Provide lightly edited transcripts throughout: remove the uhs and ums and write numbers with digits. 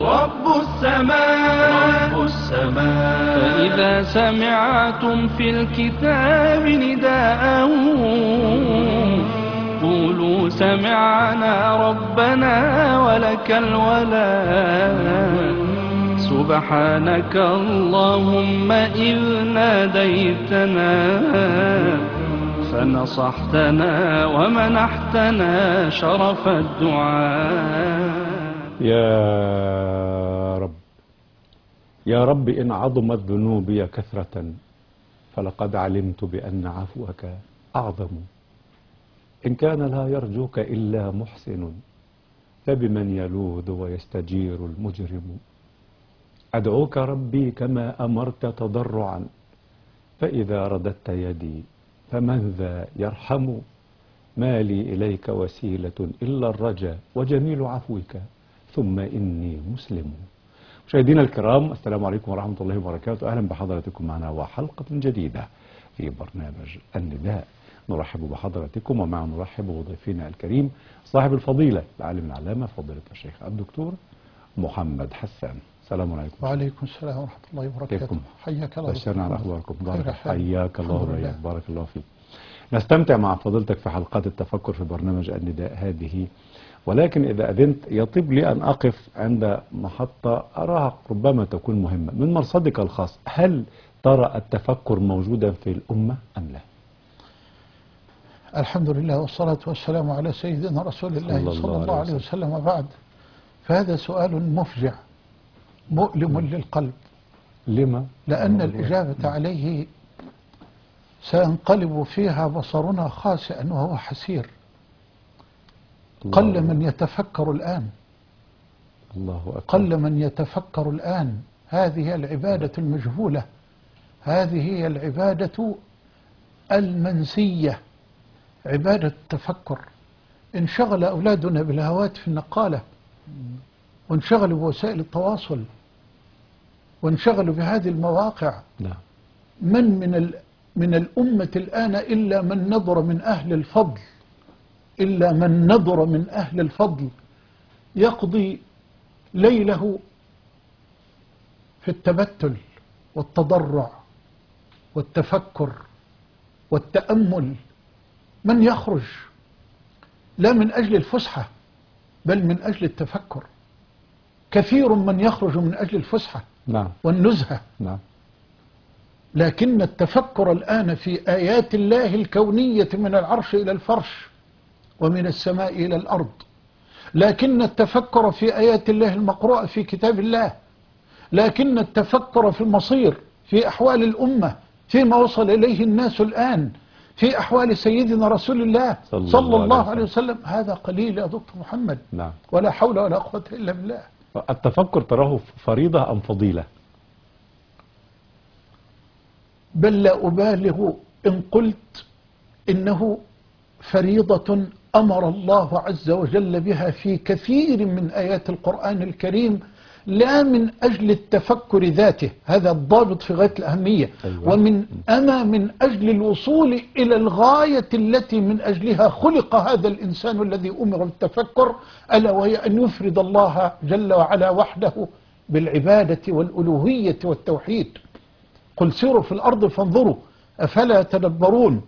رب السماء فإذا سمعتم في الكتاب نداء قولوا سمعنا ربنا ولك الولاء سبحانك اللهم إذ ناديتنا فنصحتنا ومنحتنا شرف الدعاء. يا رب إن عظمت ذنوبي كثرة فلقد علمت بأن عفوك أعظم. إن كان لا يرجوك إلا محسن فبمن يلوذ ويستجير المجرم. أدعوك ربي كما أمرت تضرعا فإذا رددت يدي فمن ذا يرحم. ما لي إليك وسيلة إلا الرجاء وجميل عفوك ثم إني مسلم. مشاهدينا الكرام، السلام عليكم ورحمة الله وبركاته. أهلا بحضراتكم معنا وحلقة جديدة في برنامج النداء. نرحب بحضراتكم ومع نرحب بضيفنا الكريم صاحب الفضيلة العالم العلامة فضيلة الشيخ الدكتور محمد حسان. السلام عليكم. وعليكم السلام ورحمة الله وبركاته. كيفكم؟ حياك الله. بشرنا على أخباركم. حياك الله وإياك. بارك الله فيك. نستمتع مع فضيلتك في حلقات التفكر في برنامج النداء هذه، ولكن إذا أذنت يطيب لي أن أقف عند محطة أراها ربما تكون مهمة من مرصدك الخاص. هل ترى التفكر موجودا في الأمة أم لا؟ الحمد لله والصلاة والسلام على سيدنا رسول الله صلى الله عليه وسلم. وبعد، فهذا سؤال مفجع مؤلم للقلب. لما؟ لأن الإجابة عليه سينقلب فيها بصرنا خاسئا وهو حسير. قل من يتفكر الآن. الله أكبر. قل من يتفكر الآن. هذه هي العبادة المجهولة، هذه هي العبادة المنسية، عبادة التفكر. انشغل أولادنا بالهواتف النقالة، وانشغلوا بوسائل التواصل، وانشغلوا بهذه المواقع. نعم. من الأمة الآن إلا من نظر من أهل الفضل، إلا من نظر من أهل الفضل يقضي ليله في التبتل والتضرع والتفكر والتأمل. من يخرج لا من أجل الفسحة بل من أجل التفكر. كثير من يخرج من أجل الفسحة نعم. والنزهة. نعم. لكن التفكر الآن في آيات الله الكونية من العرش إلى الفرش ومن السماء إلى الأرض. لكن التفكر في آيات الله المقروءة في كتاب الله. لكن التفكر في المصير، في أحوال الأمة، فيما وصل إليه الناس الآن، في أحوال سيدنا رسول الله صلى الله عليه وسلم. هذا قليل يا دكتور محمد. نعم. ولا حول ولا قوة إلا بالله. التفكر تراه فريضة أم فضيلة؟ بل لا أبالغ إن قلت إنه فريضة أمر الله عز وجل بها في كثير من آيات القرآن الكريم، لا من أجل التفكر ذاته، هذا الضابط في غاية الأهمية. أيوة. من أجل الوصول إلى الغاية التي من أجلها خلق هذا الإنسان الذي أمر بالتفكر، ألا وهي أن يفرد الله جل وعلا وحده بالعبادة والألوهية والتوحيد. قل سيروا في الأرض فانظروا أفلا يتدبرون.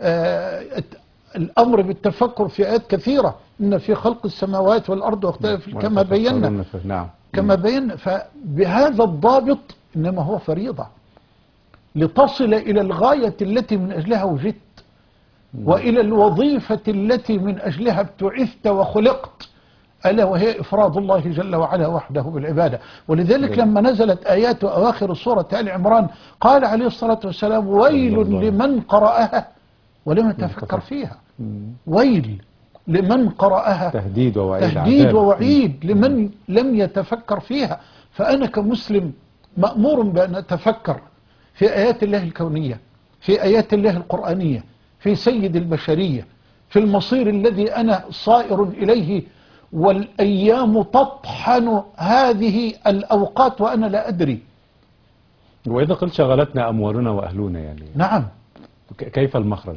الأمر بالتفكر في آيات كثيرة. إن في خلق السماوات والأرض واختلاف كما بينا. نعم. كما بينا. فبهذا الضابط إنما هو فريضة لتصل إلى الغاية التي من أجلها وجدت، وإلى الوظيفة التي من أجلها ابتعثت وخلقت، ألا وهي إفراد الله جل وعلا وحده بالعبادة. ولذلك لما نزلت آيات أواخر سورة آل عمران قال عليه الصلاة والسلام: ويل لمن قرأها ولم يتفكر فيها. ويل لمن قرأها. تهديد ووعيد. تهديد ووعيد لمن لم يتفكر فيها. فأنا كمسلم مأمور بأن أتفكر في آيات الله الكونية، في آيات الله القرآنية، في سيد البشرية، في المصير الذي أنا صائر إليه، والأيام تطحن هذه الأوقات وأنا لا أدري. وإذا قلت شغلتنا أموالنا وأهلنا يعني. نعم. كيف المخرج؟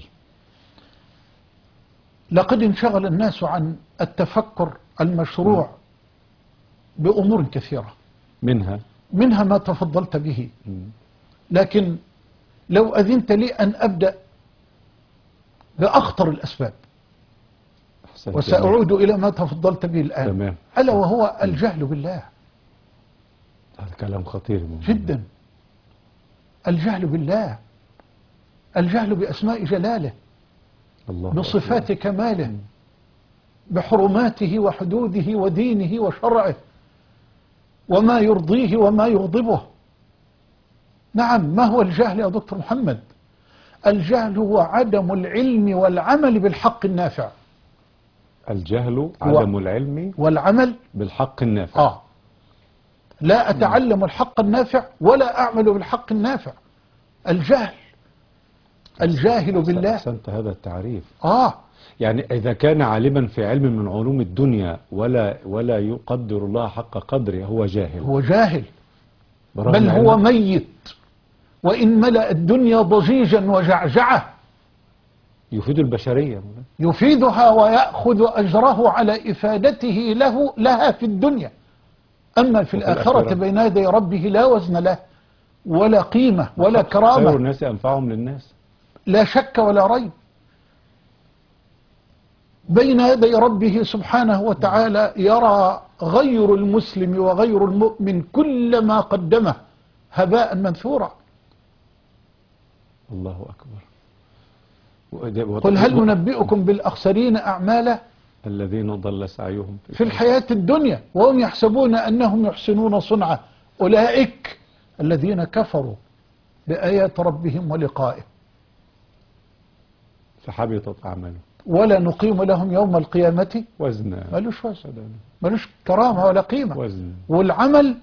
لقد انشغل الناس عن التفكر المشروع بأمور كثيرة، منها ما تفضلت به. مم. لكن لو أذنت لي أن أبدأ بأخطر الأسباب، أحسنت. وسأعود إلى ما تفضلت به الآن. تمام. ألا وهو الجهل بالله. هذا كلام خطير جدا. الجهل بالله، الجهل بأسماء جلاله، الله بصفات أكبر. كماله، بحرماته وحدوده ودينه وشرعه، وما يرضيه وما يغضبه. نعم. ما هو الجهل يا دكتور محمد؟ الجهل هو عدم العلم والعمل بالحق النافع. الجهل عدم العلم والعمل بالحق النافع. لا أتعلم الحق النافع ولا أعمل بالحق النافع. الجهل، الجاهل بالله. أحسنت هذا التعريف. يعني إذا كان عالما في علم من علوم الدنيا ولا يقدر الله حق قدره، هو جاهل. هو جاهل، برغم بل هو علم. ميت. وإن ملأ الدنيا ضجيجا وجعجعة يفيد البشرية. يفيدها ويأخذ أجره على إفادته لها في الدنيا. أما في الآخرة بين يدي ربه لا وزن له ولا قيمة ولا كرامة. خير الناس أنفعهم للناس، لا شك ولا ريب. بين يدي ربه سبحانه وتعالى يرى غير المسلم وغير المؤمن كل ما قدمه هباء منثورا. الله أكبر. قل هل ننبئكم بالأخسرين أعمالا الذين ضل سعيهم في الحياة الدنيا وهم يحسبون أنهم يحسنون صنعا أولئك الذين كفروا بآيات ربهم ولقائه فحبطت أعمالهم ولا نقيم لهم يوم القيامة وزنا. ملوش وزن، ملوش كرامة ولا قيمة. وزن. والعمل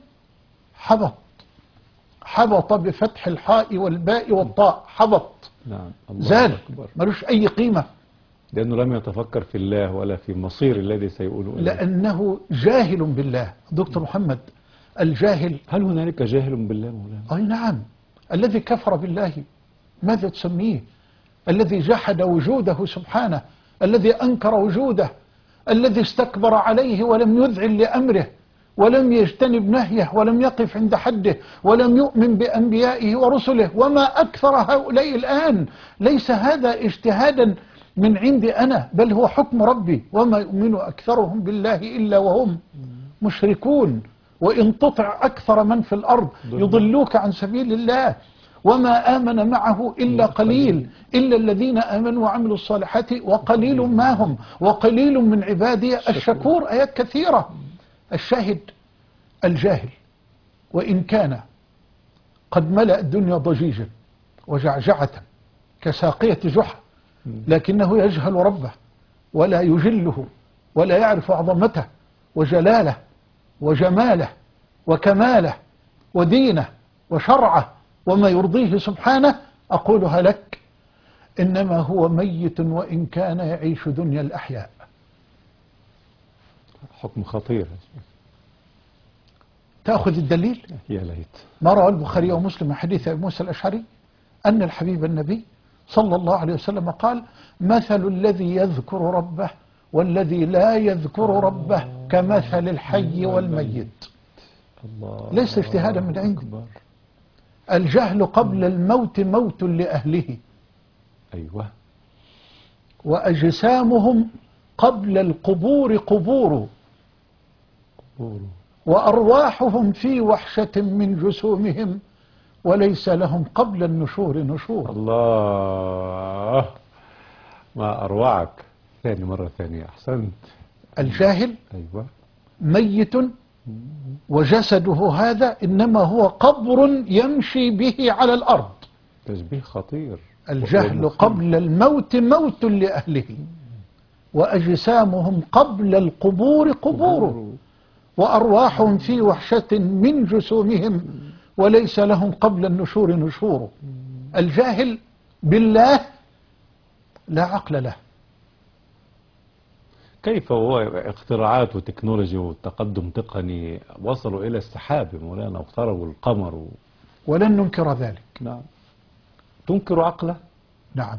حبط بفتح الحاء والباء والطاء. حبط. نعم. الله زال، أكبر. ملوش أي قيمة، لأنه لم يتفكر في الله ولا في مصير الذي سيقول إليه. لأنه جاهل بالله. دكتور محمد، الجاهل، هل هنالك جاهل بالله مولانا؟ أي نعم. الذي كفر بالله ماذا تسميه؟ الذي جحد وجوده سبحانه، الذي أنكر وجوده، الذي استكبر عليه ولم يذعن لأمره ولم يجتنب نهيه ولم يقف عند حده ولم يؤمن بأنبيائه ورسله. وما أكثر هؤلاء الآن. ليس هذا اجتهادا من عندي أنا، بل هو حكم ربي. وما يؤمن أكثرهم بالله إلا وهم مشركون وإن تطع أكثر من في الأرض يضلوك عن سبيل الله وما آمن معه إلا قليل إلا الذين آمنوا وعملوا الصالحات وقليل ما هم وقليل من عبادي الشكور. آيات كثيرة. الشاهد الجاهل وإن كان قد ملأ الدنيا ضجيجا وجعجعة كساقية جحا، لكنه يجهل ربه ولا يجله ولا يعرف عظمته وجلاله وجماله وكماله ودينه وشرعه وما يرضيه سبحانه. أقولها لك، إنما هو ميت وإن كان يعيش دنيا الأحياء. حكم خطير. تأخذ الدليل؟ يا ليت. ما روى البخاري ومسلم من حديث أبي موسى الأشعري أن الحبيب النبي صلى الله عليه وسلم قال: مثل الذي يذكر ربه والذي لا يذكر ربه كمثل الحي والميت. الله. ليس اجتهادا من عندي. الجهل قبل الموت موت لأهله. أيوة. وأجسامهم قبل القبور قبور وأرواحهم في وحشة من جسومهم وليس لهم قبل النشور نشور. الله، ما أروعك. ثاني مرة ثانية. أحسنت. الجاهل أيوة ميت وجسده هذا إنما هو قبر يمشي به على الأرض. تشبيه خطير. الجهل قبل الموت موت لأهله وأجسامهم قبل القبور قبور وأرواحهم في وحشة من جسومهم وليس لهم قبل النشور نشور. الجاهل بالله لا عقل له. كيف هو اختراعات وتكنولوجي وتقدم تقني وصلوا إلى السحاب مولانا واخترعوا القمر ولن ننكر ذلك. نعم. تنكر عقله؟ نعم.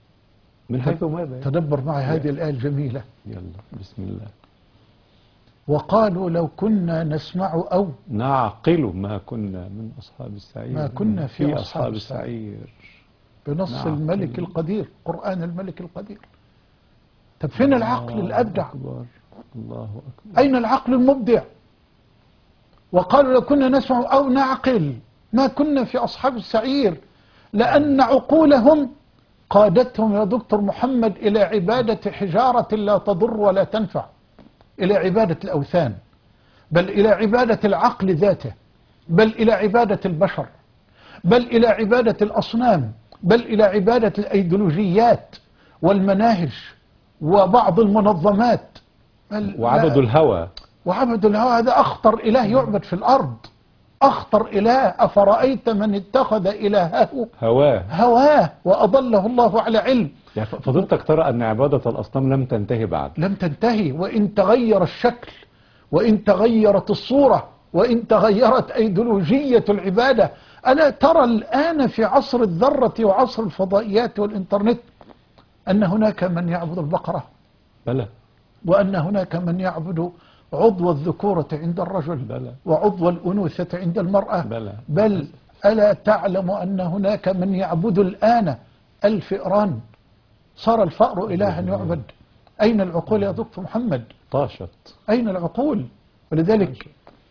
من حيث ماذا؟ تدبر معي هذه الآية الجميلة. يلا بسم الله. وقالوا لو كنا نسمع أو نعقل ما كنا من أصحاب السعير، ما كنا في أصحاب السعير. بنص نعقل. الملك القدير، قرآن الملك القدير. طب فين العقل الأبدع؟ أكبر. الله أكبر. أين العقل المبدع؟ وقالوا لو كنا نسمع أو نعقل ما كنا في أصحاب السعير، لأن عقولهم قادتهم يا دكتور محمد إلى عبادة حجارة لا تضر ولا تنفع، إلى عبادة الأوثان، بل إلى عبادة العقل ذاته، بل إلى عبادة البشر، بل إلى عبادة الأصنام، بل إلى عبادة الأيديولوجيات والمناهج وبعض المنظمات. وعبدوا الهوى. وعبدوا الهوى، هذا أخطر إله يعبد في الأرض، أخطر إله. أفرأيت من اتخذ إلهه هواه وأضله الله على علم. يعني فضلتك ترى أن عبادة الأصنام لم تنتهي بعد؟ لم تنتهي، وإن تغير الشكل، وإن تغيرت الصورة، وإن تغيرت أيديولوجية العبادة. ألا ترى الآن في عصر الذرة وعصر الفضائيات والإنترنت أن هناك من يعبد البقرة؟ بلى. وأن هناك من يعبد عضو الذكورة عند الرجل بلى. وعضو الأنوثة عند المرأة؟ بلى. بل ألا تعلم أن هناك من يعبد الآن الفئران؟ صار الفأر إلها يعبد. أين العقول يا دكتور محمد؟ طاشت. أين العقول؟ ولذلك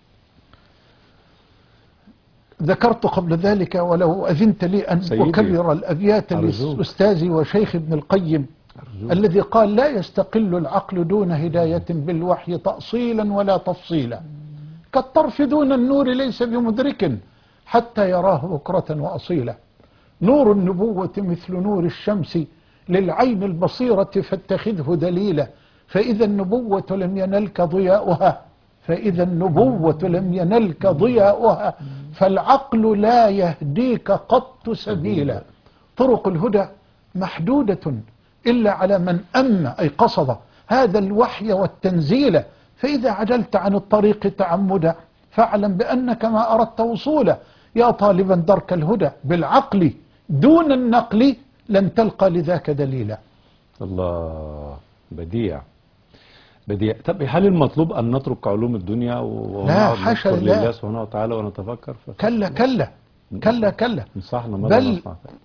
ذكرت قبل ذلك، ولو أذنت لي أن أكرر الأبيات لأستاذي وشيخ ابن القيم الذي قال: لا يستقل العقل دون هداية بالوحي تأصيلا ولا تفصيلا، كالطرف دون النور ليس بمدرك حتى يراه بكرة وأصيلا. نور النبوة مثل نور الشمس للعين البصيرة فاتخذه دليلا، فإذا النبوة لم ينلك ضياؤها، فإذا النبوة لم ينلك ضياؤها، فالعقل لا يهديك قط سبيلا. طرق الهدى محدودة إلا على من أي قصد هذا الوحي والتنزيل، فإذا عدلت عن الطريق تعمدا فاعلم بأنك ما أردت وصولا. يا طالبا درك الهدى بالعقل دون النقل لن تلقى لذاك دليلا. الله، بديع بديع. طب هل المطلوب أن نترك علوم الدنيا لا، حاشا لله سبحانه وتعالى ونتفكر؟ كلا كلا كلا كلا. انصحنا بل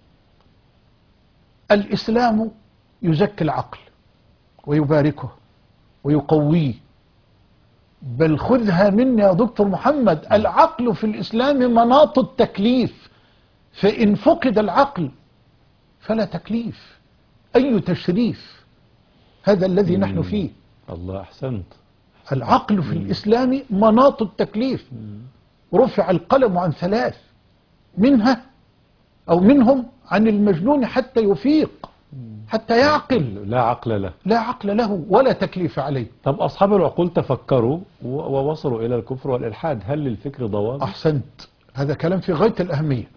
الإسلام يزكي العقل ويباركه ويقويه. بل خذها مني يا دكتور محمد، العقل في الإسلام مناط التكليف، فإن فقد العقل فلا تكليف، أي تشريف. هذا الذي نحن فيه. الله، أحسنت. العقل في الإسلام مناط التكليف. رفع القلم عن 3، منها أو منهم عن المجنون حتى يفيق، حتى يعقل. لا عقل له. لا عقل له ولا تكليف عليه. طب أصحاب العقول تفكروا ووصلوا إلى الكفر والإلحاد، هل للفكر ضوابط؟ أحسنت، هذا كلام في غاية الأهمية.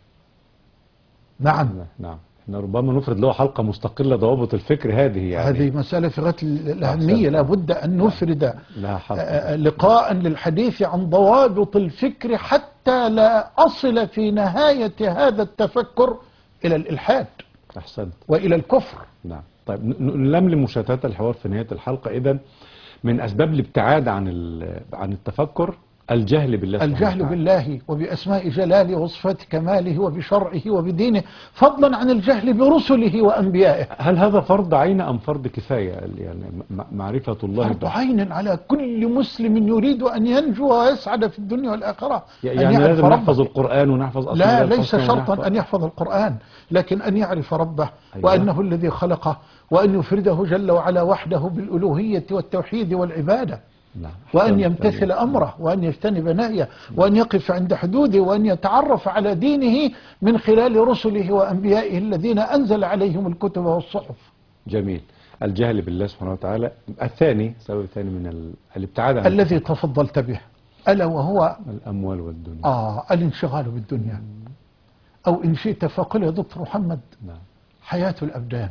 نعم نعم. احنا ربما نفرد له حلقة مستقلة ضوابط الفكر هذه، يعني هذه مسألة في غاية الأهمية، لابد أن نفرد لقاء للحديث عن ضوابط الفكر حتى لا أصل في نهاية هذا التفكر إلى الإلحاد. أحسنت. وإلى الكفر. نعم. طيب نلملم مشتتات الحوار في نهاية الحلقة. إذن من أسباب الابتعاد عن التفكر الجهل بالله، الجهل بالله وبأسماء جلاله وصفات كماله وبشرعه وبدينه، فضلا عن الجهل برسله وأنبيائه. هل هذا فرض عين أم فرض كفاية؟ يعني معرفة الله فرض عين على كل مسلم يريد أن ينجو ويسعد في الدنيا والآخرة. يعني لازم نحفظ القرآن ونحفظ أسماء لا، ليس شرطا أن يحفظ القرآن، لكن أن يعرف ربه. أيوة. وأنه الذي خلقه، وأن يفرده جل وعلا وحده بالألوهية والتوحيد والعبادة. نعم. وأن يمتثل أمره، وأن يجتنب نهيه، وأن يقف عند حدوده، وأن يتعرف على دينه من خلال رسله وأنبيائه الذين أنزل عليهم الكتب والصحف. جميل. الجهل بالله سبحانه وتعالى. الثاني، سبب الثاني من الابتعاد عن الذي تفضلت به، ألا وهو الأموال والدنيا. الانشغال بالدنيا، أو إن شئت فقل يا دكتور محمد، نعم، حياة الأبدان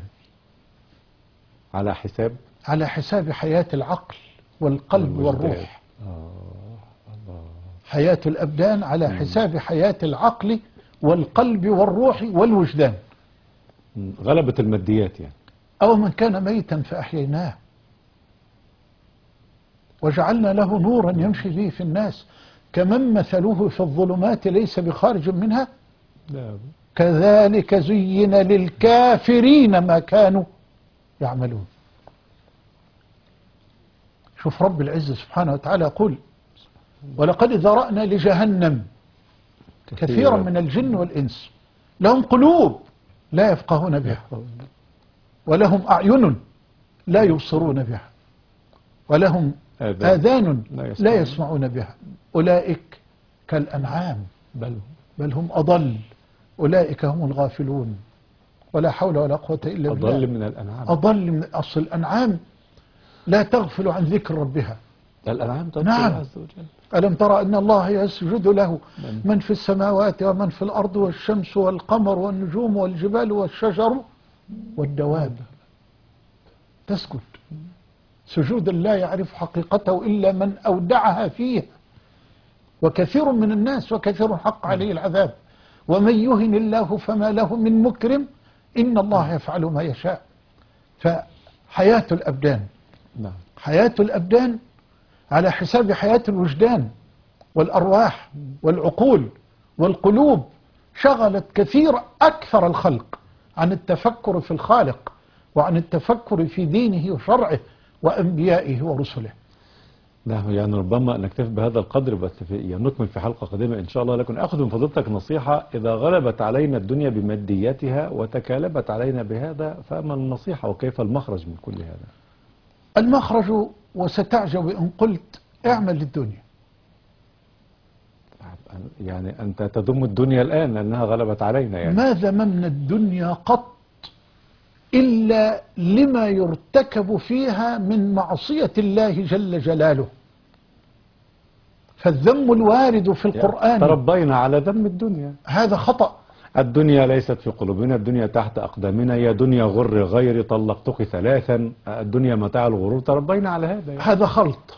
على حساب حياة العقل والقلب والروح. حياة الأبدان على حساب حياة العقل والقلب والروح والوجدان. غلبة الماديات يعني. أو من كان ميتا فأحييناه. وجعلنا له نورا يمشي به في الناس كمن مثله في الظلمات ليس بخارج منها نعم. كذلك زين للكافرين ما كانوا يعملون. شوف رب العزة سبحانه وتعالى يقول ولقد ذرأنا لجهنم كثيرا من الجن والإنس لهم قلوب لا يفقهون بها ولهم أعين لا يبصرون بها ولهم آذان لا يسمعون بها أولئك كالأنعام بل هم أضل أولئك هم الغافلون. ولا حول ولا قوة إلا بالله. أضل من الأنعام. أضل من أصل الأنعام لا تغفل عن ذكر ربها. الأنعام تغفل نعم. عز وجل. ألم ترى أن الله يسجد له من في السماوات ومن في الأرض والشمس والقمر والنجوم والجبال والشجر والدواب تسجد سجودا لا يعرف حقيقته إلا من أودعها فيه. وكثير من الناس وكثير حق عليه العذاب ومن يهن الله فما له من مكرم إن الله يفعل ما يشاء. فحياة الأبدان حياة الأبدان على حساب حياة الوجدان والأرواح والعقول والقلوب شغلت أكثر الخلق عن التفكر في الخالق وعن التفكر في دينه وشرعه وأنبيائه ورسله. نعم. يعني ربما نكتفي بهذا القدر بس نكمل في حلقة قادمة إن شاء الله. لكن أخذ من فضيلتك نصيحة إذا غلبت علينا الدنيا بماديتها وتكالبت علينا بهذا فما النصيحة وكيف المخرج من كل هذا؟ المخرج وستعجب إن قلت اعمل للدنيا. يعني أنت تذم الدنيا الآن لأنها غلبت علينا يعني. ما ذممنا الدنيا قط إلا لما يرتكب فيها من معصية الله جل جلاله. فالذم الوارد في القرآن تربينا على ذم الدنيا. هذا خطأ. الدنيا ليست في قلوبنا، الدنيا تحت أقدامنا، يا دنيا غر غيري طلقتك ثلاثا، الدنيا متاع الغرور. تربينا على هذا يعني. هذا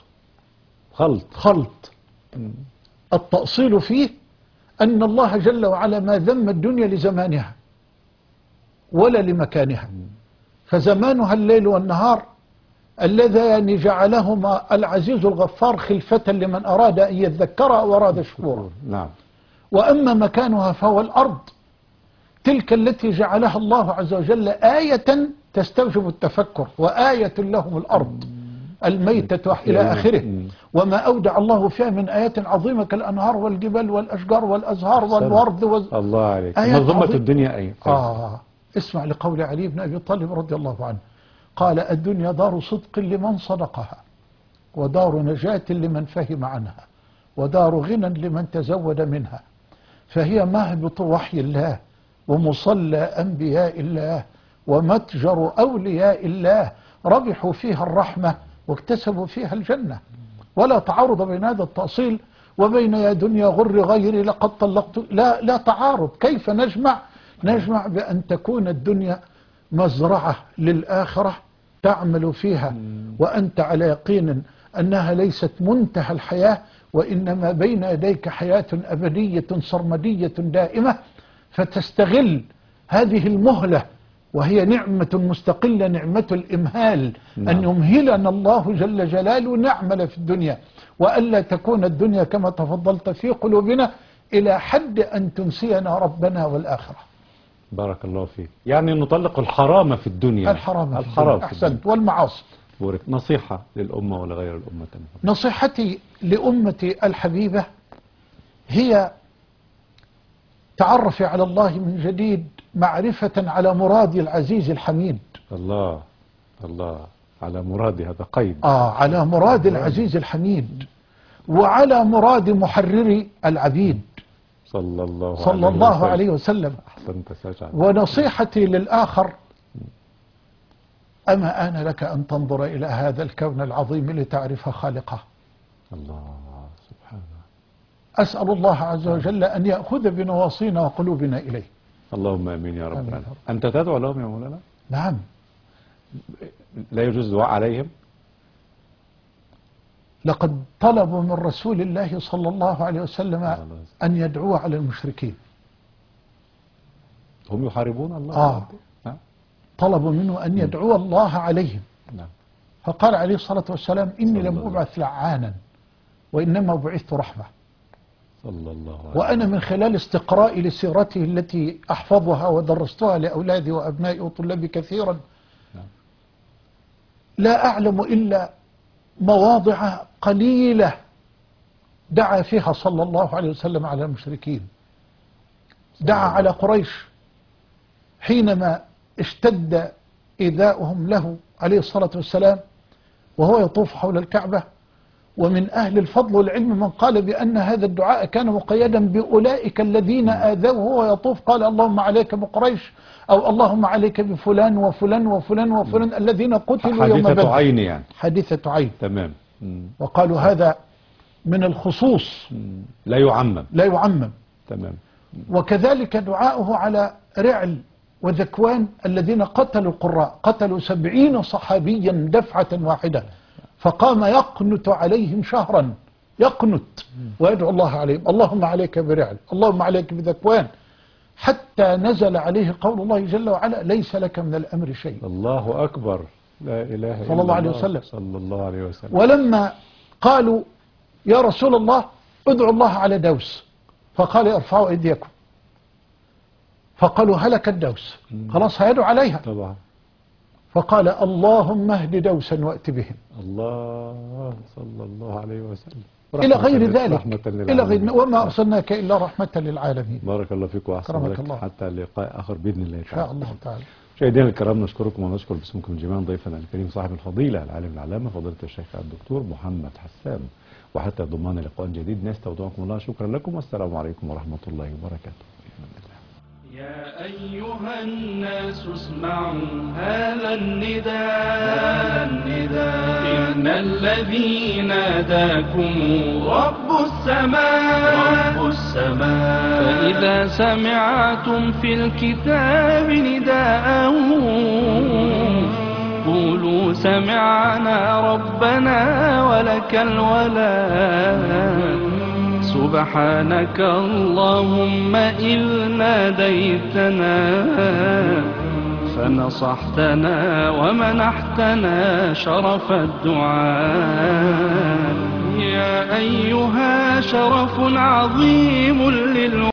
خلط. التأصيل فيه أن الله جل وعلا ما ذم الدنيا لزمانها ولا لمكانها. فزمانها الليل والنهار اللذان جعلهما العزيز الغفار خلفة لمن أراد أن يذكر أو أراد شكورا. نعم. وأما مكانها فهو الأرض تلك التي جعلها الله عز وجل آية تستوجب التفكر وآية لهم الأرض الميتة إلى آخره. وما أودع الله فيها من آيات عظيمة كالأنهار والجبال والأشجار والأزهار والورد الله عليك. منظومة الدنيا أي. اسمع لقول علي بن أبي طالب رضي الله عنه قال الدنيا دار صدق لمن صدقها ودار نجاة لمن فهم عنها ودار غنى لمن تزود منها فهي مهبط وحي الله ومصلى أنبياء الله ومتجر أولياء الله ربحوا فيها الرحمة واكتسبوا فيها الجنة. ولا تعارض بين هذا التأصيل وبين يا دنيا غر غيري لقد طلقت. لا تعارض. كيف نجمع بأن تكون الدنيا مزرعة للآخرة تعمل فيها وأنت على يقين أنها ليست منتهى الحياة وإنما بين يديك حياة أبدية سرمدية دائمة فتستغل هذه المهلة وهي نعمة مستقلة نعمة الإمهال. أن يمهلنا الله جل جلاله نعمل في الدنيا وألا تكون الدنيا كما تفضلت في قلوبنا إلى حد أن تنسينا ربنا والآخرة. بارك الله فيك. يعني نطلق الحرام في الدنيا. الحرام أحسنت. والمعاصي. نصيحة للأمة ولغير الأمة. نصيحتي لأمتي الحبيبة هي تعرفي على الله من جديد معرفة على مراد العزيز الحميد. الله على مراد هذا قيد. على مراد العزيز الحميد وعلى مراد محرر العبيد صلى الله عليه وسلم. أحسنت ساجع. ونصيحتي للآخر أما آن لك أن تنظر إلى هذا الكون العظيم لتعرف خالقه. الله سبحانه. أسأل الله عز وجل أن يأخذ بنواصينا وقلوبنا إليه. اللهم آمين يا رب العالمين. أنت تدعو لهم يا مولانا؟ نعم. لا يجوز دعاء عليهم؟ لقد طلبوا من رسول الله صلى الله عليه وسلم أن يدعو على المشركين. هم يحاربون الله. طلبوا منه أن يدعو الله عليهم. نعم. فقال عليه الصلاة والسلام إني صلى لم الله. أبعث لعانا وإنما بعثت رحمة. صلى الله عليه وأنا من خلال استقرائي لسيرته التي أحفظها ودرستها لأولادي وأبنائي وطلابي كثيرا نعم. لا أعلم إلا مواضع قليلة دعا فيها صلى الله عليه وسلم على المشركين. دعا على قريش حينما اشتد إيذاؤهم له عليه الصلاة والسلام وهو يطوف حول الكعبة. ومن أهل الفضل والعلم من قال بأن هذا الدعاء كان مقيدا بأولئك الذين آذوه وهو يطوف، قال اللهم عليك بقريش أو اللهم عليك بفلان وفلان وفلان وفلان الذين قتلوا يوم بدر. حادثة عين يعني. حادثة عين. تمام. وقالوا هذا من الخصوص لا يعمم. لا يعمم. تمام. وكذلك دعاؤه على رعل وذكوان الذين قتلوا القراء، قتلوا 70 صحابيا دفعة واحدة، فقام يقنت عليهم شهرا، يقنت ويدعو الله عليهم، اللهم عليك برعل، اللهم عليك بذكوان، حتى نزل عليه قول الله جل وعلا ليس لك من الأمر شيء. الله أكبر. لا إله إلا الله. صلى الله عليه وسلم. صلى الله عليه وسلم. ولما قالوا يا رسول الله ادعوا الله على دوس، فقال ارفعوا أيديكم، فقالوا هلك الدوس، خلاص هيدعوا عليها. طبعا. فقال اللهم اهد دوسا وأت بهم. الله صلى الله عليه وسلم. إلى غير ذلك. رحمة إلى غير للعالمين. وما أرسلناك إلا رحمة للعالمين. بارك الله فيك وأحسن كرمك لك. الله. حتى لقاء آخر بإذن الله إن تعالى. شاء الله تعالى. مشاهدينا الكرام نشكركم ونشكر باسمكم جميعا ضيفنا الكريم صاحب الفضيلة العالم العلامة فضيلة الشيخ الدكتور محمد حسان. وحتى ضمان لقاء جديد نستودعكم الله. شكرا لكم والسلام عليكم ورحمة الله وبركاته. يا أيها الناس اسمعوا هذا النداء إن الذي ناداكم رب السماء فإذا سمعتم في الكتاب نداءه قولوا سمعنا ربنا ولك الولاء سبحانك اللهم إذ ناديتنا فنصحتنا ومنحتنا شرف الدعاء يا أيها شرف عظيم